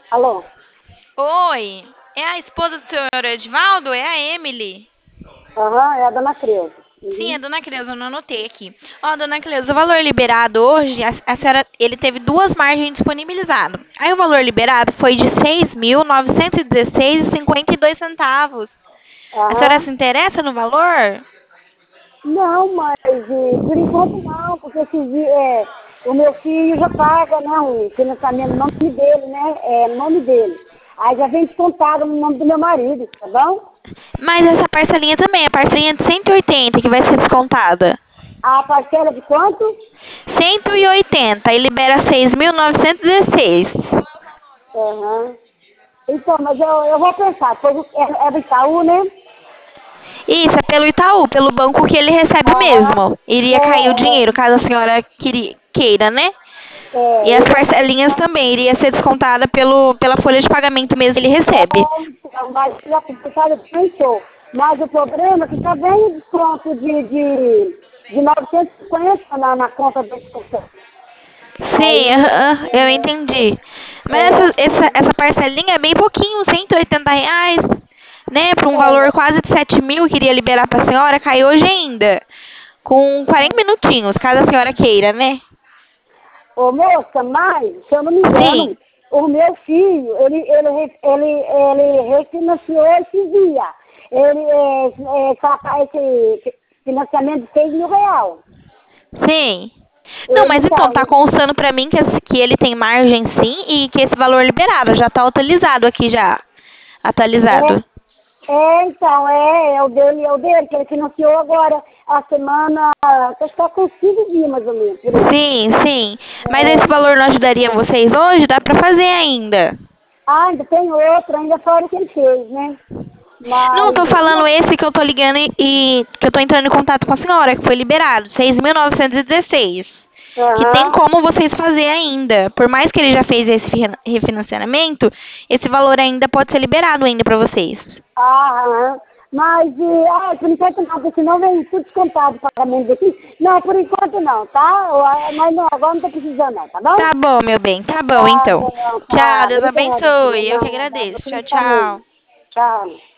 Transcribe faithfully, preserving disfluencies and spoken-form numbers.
Alô? Oi, é a esposa do senhor Edivaldo? É a Emily? Aham, é a dona Creuza. Sim, é a Uhum. dona Cleusa, eu não anotei aqui. Ó, dona Cleusa, o valor liberado hoje, a, a senhora, ele teve duas margens disponibilizadas. Aí o valor liberado foi de seis mil novecentos e dezesseis e cinquenta e dois centavos. A senhora Aham. se interessa no valor? Não, mas eh, por enquanto não, porque esse, di- é, o meu filho já paga, né, o financiamento no nome dele, né? É, no nome dele. Aí já vem descontado no nome do meu marido, tá bom? Mas essa parcelinha também, a parcelinha de cento e oitenta que vai ser descontada. A parcela de quanto? cento e oitenta e libera seis mil novecentos e dezesseis. Aham. Então, mas eu, eu vou pensar, depois é, é do Itaú, né? Isso, é pelo Itaú, pelo banco que ele recebe Aham. mesmo. Iria cair o É, é, dinheiro, caso a senhora queri- queira, né? E é, as ele é, parcelinhas também, iria ser descontada pelo, pela folha de pagamento mesmo que ele recebe. então, mas já complicado pensou. Mas o problema é que já vem o desconto de, de, de novecentos e cinquenta na, na conta da excursão. Sim, Aí, aham, eu entendi. Mas é, essa, essa, essa parcelinha é bem pouquinho, cento e oitenta reais, né? Para um valor é, quase de sete mil que iria liberar para a senhora, cai hoje ainda. Com quarenta minutinhos, caso a senhora queira, né? ô moça, mas, se eu não me Sim. engano, o meu filho, ele, ele, re- ele, ele refinanciou esse dia. Ele é, é, saca esse financiamento de seis mil reais. Sim. Não, Ele mas então, tá, tá constando pra mim que, esse- que ele tem margem sim e que esse valor é liberado. Já tá atualizado aqui já. é, Atualizado. É, então, é, é o dele, é o dele, que ele financiou agora a semana, acho que está com cinco dias mais ou menos, por aí. Sim, sim. Mas esse É, valor não ajudaria vocês hoje? Dá pra fazer ainda. ah, ainda tem outro, ainda fora o que ele fez, né? Não, Mas, tô falando não, esse que eu tô ligando e, e que eu tô entrando em contato com a senhora, que foi liberado, seis mil novecentos e dezesseis. Que tem aham, como vocês fazer ainda. Por mais que ele já fez esse fi- refinanciamento, esse valor ainda pode ser liberado ainda pra vocês. aham, mas, e, ah, por enquanto não, porque senão vem tudo descontado o pagamento daqui. Não, por enquanto não, tá? Eu- Mas não, agora não tô precisando não, tá bom? Tá bom, meu bem. Tá bom, Tá então. bom, Tchau, tá, Deus obrigada, filha, abençoe. Eu que não, dá agradeço. pra Tchau, também. tchau. Tchau.